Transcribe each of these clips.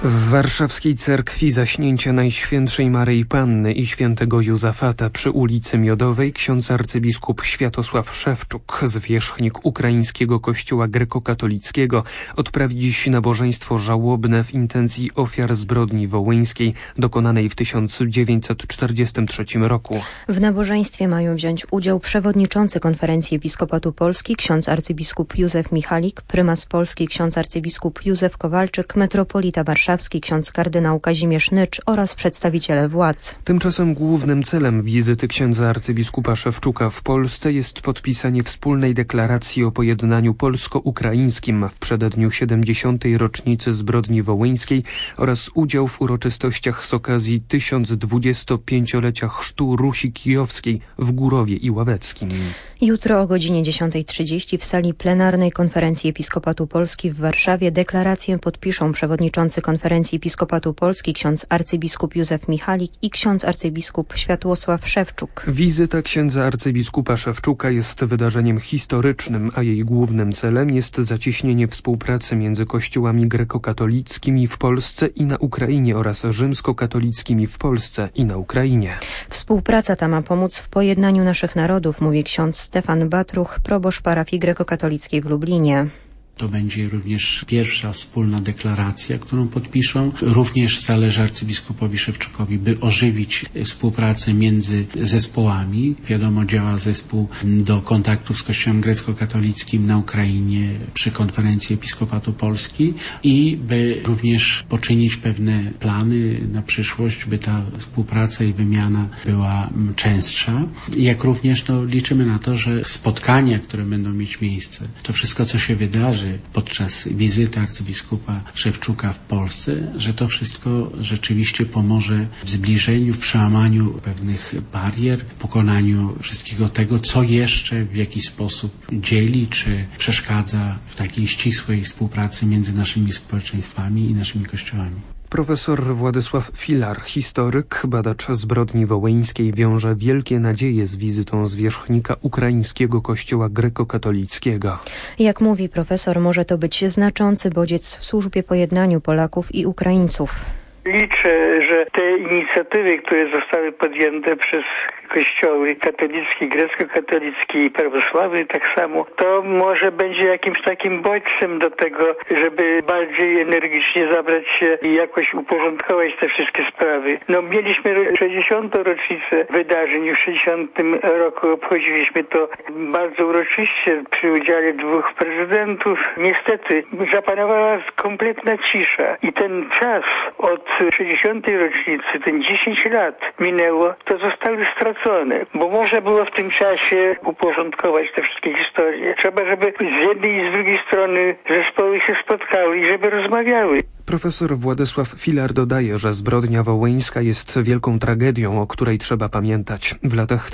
W warszawskiej cerkwi Zaśnięcia Najświętszej Maryi Panny i Świętego Józafata przy ulicy Miodowej ksiądz arcybiskup Światosław Szewczuk, zwierzchnik ukraińskiego kościoła grekokatolickiego, odprawi dziś nabożeństwo żałobne w intencji ofiar zbrodni wołyńskiej dokonanej w 1943 roku. W nabożeństwie mają wziąć udział przewodniczący Konferencji Episkopatu Polski ksiądz arcybiskup Józef Michalik, prymas Polski ksiądz arcybiskup Józef Kowalczyk, metropolita warszawski ksiądz kardynał Kazimierz Nycz oraz przedstawiciele władz. Tymczasem głównym celem wizyty księdza arcybiskupa Szewczuka w Polsce jest podpisanie wspólnej deklaracji o pojednaniu polsko-ukraińskim w przededniu 70. rocznicy zbrodni wołyńskiej oraz udział w uroczystościach z okazji 1025-lecia chrztu Rusi Kijowskiej w Górowie i Ławeckim. Jutro o godzinie 10:30 w sali plenarnej Konferencji Episkopatu Polski w Warszawie deklarację podpiszą przewodniczący Konferencji Episkopatu Polski ksiądz arcybiskup Józef Michalik i ksiądz arcybiskup Światosław Szewczuk. Wizyta księdza arcybiskupa Szewczuka jest wydarzeniem historycznym, a jej głównym celem jest zacieśnienie współpracy między kościołami grekokatolickimi w Polsce i na Ukrainie oraz rzymskokatolickimi w Polsce i na Ukrainie. Współpraca ta ma pomóc w pojednaniu naszych narodów, mówi ksiądz Stefan Batruch, proboszcz parafii grekokatolickiej w Lublinie. To będzie również pierwsza wspólna deklaracja, którą podpiszą. Również zależy arcybiskupowi Szewczukowi, by ożywić współpracę między zespołami. Wiadomo, działa zespół do kontaktów z Kościołem grecko-katolickim na Ukrainie przy Konferencji Episkopatu Polski i by również poczynić pewne plany na przyszłość, by ta współpraca i wymiana była częstsza. Jak również liczymy na to, że spotkania, które będą mieć miejsce, to wszystko, co się wydarzy podczas wizyty arcybiskupa Szewczuka w Polsce, że to wszystko rzeczywiście pomoże w zbliżeniu, w przełamaniu pewnych barier, w pokonaniu wszystkiego tego, co jeszcze w jakiś sposób dzieli czy przeszkadza w takiej ścisłej współpracy między naszymi społeczeństwami i naszymi kościołami. Profesor Władysław Filar, historyk, badacz zbrodni wołyńskiej, wiąże wielkie nadzieje z wizytą zwierzchnika ukraińskiego kościoła grekokatolickiego. Jak mówi profesor, może to być znaczący bodziec w służbie pojednaniu Polaków i Ukraińców. Liczę, że te inicjatywy, które zostały podjęte przez kościoły katolicki, grecko-katolicki i prawosławny tak samo, to może będzie jakimś takim bodźcem do tego, żeby bardziej energicznie zabrać się i jakoś uporządkować te wszystkie sprawy. Mieliśmy 60. rocznicę wydarzeń, w 60. roku obchodziliśmy to bardzo uroczyście przy udziale 2 prezydentów. Niestety zapanowała kompletna cisza i ten czas od 60. rocznicy, ten 10 lat minęło, to zostały stracone, bo można było w tym czasie uporządkować te wszystkie historie. Trzeba, żeby z jednej i z drugiej strony zespoły się spotkały i żeby rozmawiały. Profesor Władysław Filar dodaje, że zbrodnia wołyńska jest wielką tragedią, o której trzeba pamiętać. W latach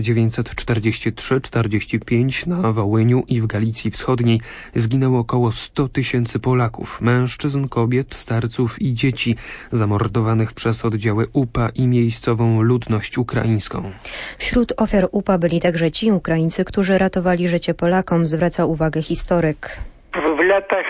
1943-45 na Wołyniu i w Galicji Wschodniej zginęło około 100 000 Polaków, mężczyzn, kobiet, starców i dzieci, zamordowanych przez oddziały UPA i miejscową ludność ukraińską. Wśród ofiar UPA byli także ci Ukraińcy, którzy ratowali życie Polakom, zwraca uwagę historyk. W latach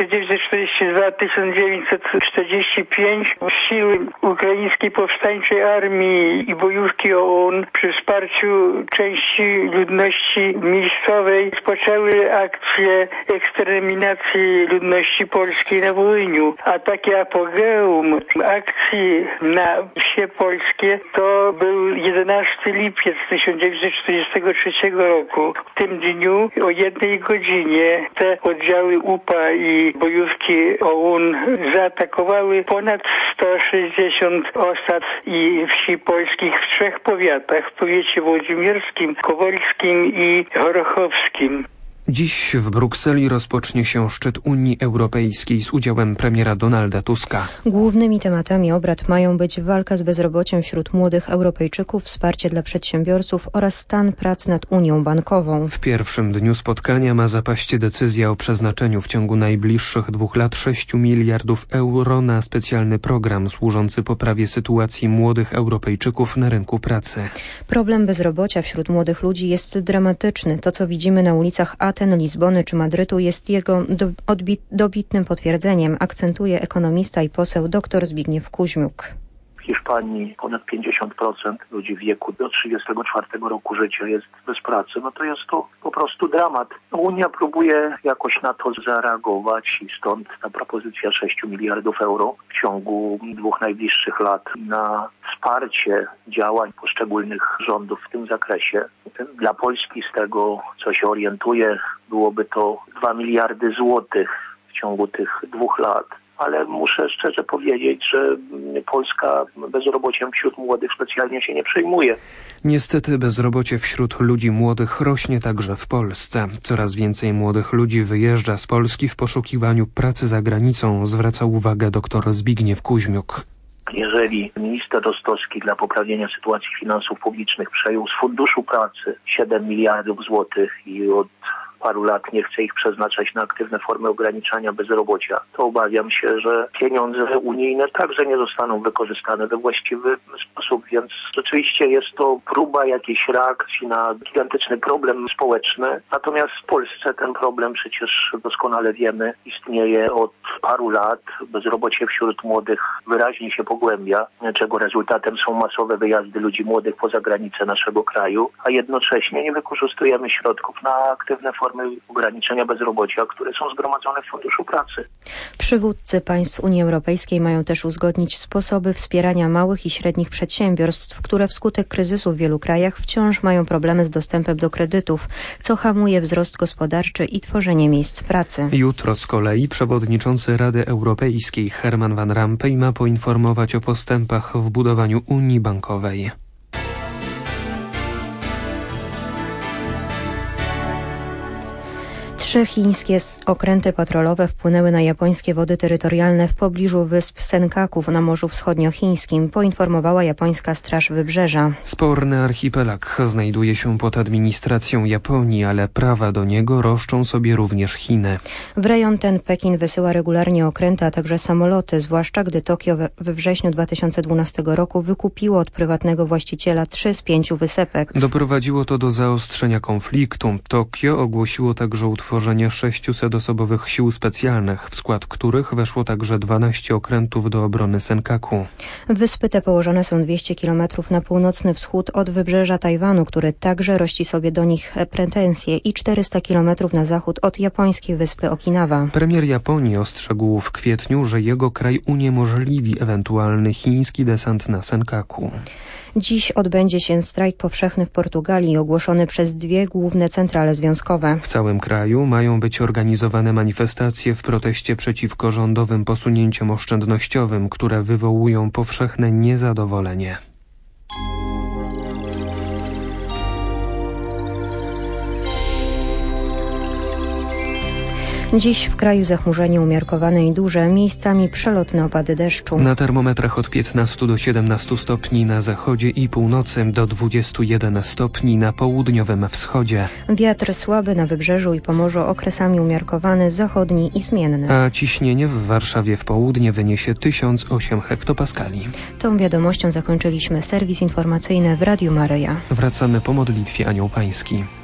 1942-1945 siły ukraińskiej powstańczej armii i bojówki OUN przy wsparciu części ludności miejscowej rozpoczęły akcję eksterminacji ludności polskiej na Wołyniu. A takie apogeum akcji na wsie polskie to był 11 lipiec 1943 roku. W tym dniu o 1 godzinie te oddziały UPA i bojówki OUN zaatakowały ponad 160 osad i wsi polskich w 3 powiatach, w powiecie włodzimierskim, kowalskim i chorochowskim. Dziś w Brukseli rozpocznie się szczyt Unii Europejskiej z udziałem premiera Donalda Tuska. Głównymi tematami obrad mają być walka z bezrobociem wśród młodych Europejczyków, wsparcie dla przedsiębiorców oraz stan prac nad Unią Bankową. W pierwszym dniu spotkania ma zapaść decyzja o przeznaczeniu w ciągu najbliższych 2 lat 6 miliardów euro na specjalny program służący poprawie sytuacji młodych Europejczyków na rynku pracy. Problem bezrobocia wśród młodych ludzi jest dramatyczny. To, co widzimy na ulicach Aten Aten, Lizbony czy Madrytu jest jego dobitnym potwierdzeniem, akcentuje ekonomista i poseł dr Zbigniew Kuźmiuk. W Hiszpanii ponad 50% ludzi w wieku do 34 roku życia jest bez pracy. No to jest to po prostu dramat. Unia próbuje jakoś na to zareagować i stąd ta propozycja 6 miliardów euro w ciągu 2 najbliższych lat na wsparcie działań poszczególnych rządów w tym zakresie. Dla Polski z tego, co się orientuje, byłoby to 2 miliardy złotych w ciągu tych 2 lat. Ale muszę szczerze powiedzieć, że Polska bezrobociem wśród młodych specjalnie się nie przejmuje. Niestety bezrobocie wśród ludzi młodych rośnie także w Polsce. Coraz więcej młodych ludzi wyjeżdża z Polski w poszukiwaniu pracy za granicą, zwraca uwagę dr Zbigniew Kuźmiuk. Jeżeli minister Rostowski dla poprawienia sytuacji finansów publicznych przejął z Funduszu Pracy 7 miliardów złotych i od paru lat nie chce ich przeznaczać na aktywne formy ograniczania bezrobocia, to obawiam się, że pieniądze unijne także nie zostaną wykorzystane we właściwy sposób, więc rzeczywiście jest to próba jakiejś reakcji na gigantyczny problem społeczny. Natomiast w Polsce ten problem przecież doskonale wiemy, istnieje od paru lat. Bezrobocie wśród młodych wyraźnie się pogłębia, czego rezultatem są masowe wyjazdy ludzi młodych poza granice naszego kraju, a jednocześnie nie wykorzystujemy środków na aktywne formy ograniczenia bezrobocia, które są zgromadzone w Funduszu Pracy. Przywódcy państw Unii Europejskiej mają też uzgodnić sposoby wspierania małych i średnich przedsiębiorstw, które wskutek kryzysu w wielu krajach wciąż mają problemy z dostępem do kredytów, co hamuje wzrost gospodarczy i tworzenie miejsc pracy. Jutro z kolei przewodniczący Rady Europejskiej Herman Van Rompuy ma poinformować o postępach w budowaniu Unii Bankowej. Trzy chińskie okręty patrolowe wpłynęły na japońskie wody terytorialne w pobliżu wysp Senkaku na Morzu Wschodniochińskim, poinformowała japońska Straż Wybrzeża. Sporny archipelag znajduje się pod administracją Japonii, ale prawa do niego roszczą sobie również Chiny. W rejon ten Pekin wysyła regularnie okręty, a także samoloty, zwłaszcza gdy Tokio we wrześniu 2012 roku wykupiło od prywatnego właściciela 3 z 5 wysepek. Doprowadziło to do zaostrzenia konfliktu. Tokio ogłosiło także utworzenie 600-osobowych sił specjalnych, w skład których weszło także 12 okrętów do obrony Senkaku. Wyspy te położone są 200 km na północny wschód od wybrzeża Tajwanu, który także rości sobie do nich pretensje, i 400 km na zachód od japońskiej wyspy Okinawa. Premier Japonii ostrzegł w kwietniu, że jego kraj uniemożliwi ewentualny chiński desant na Senkaku. Dziś odbędzie się strajk powszechny w Portugalii, ogłoszony przez 2 główne centrale związkowe. W całym kraju mają być organizowane manifestacje w proteście przeciwko rządowym posunięciom oszczędnościowym, które wywołują powszechne niezadowolenie. Dziś w kraju zachmurzenie umiarkowane i duże, miejscami przelotne opady deszczu. Na termometrach od 15 do 17 stopni na zachodzie i północy, do 21 stopni na południowym wschodzie. Wiatr słaby na wybrzeżu i Pomorzu, okresami umiarkowany, zachodni i zmienny. A ciśnienie w Warszawie w południe wyniesie 1008 hektopaskali. Tą wiadomością zakończyliśmy serwis informacyjny w Radiu Maryja. Wracamy po modlitwie Anioł Pański.